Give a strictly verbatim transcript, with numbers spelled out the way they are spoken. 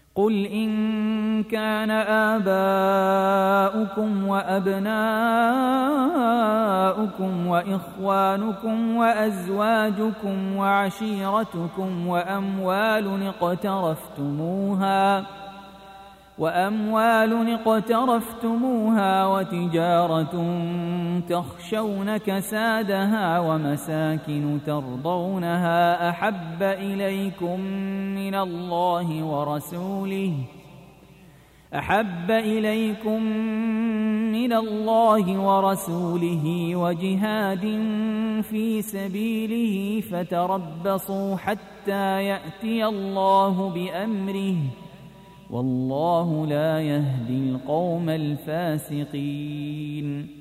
قل إن كان آباؤكم وأبناؤكم وإخوانكم وأزواجكم وعشيرتكم وأموال اقترفتموها وأموال اقترفتموها وتجارة تخشون كسادها ومساكن ترضونها أحب إليكم من الله ورسوله أحب إليكم من الله ورسوله وجهاد في سبيله فتربصوا حتى يأتي الله بأمره والله لا يهدي القوم الفاسقين.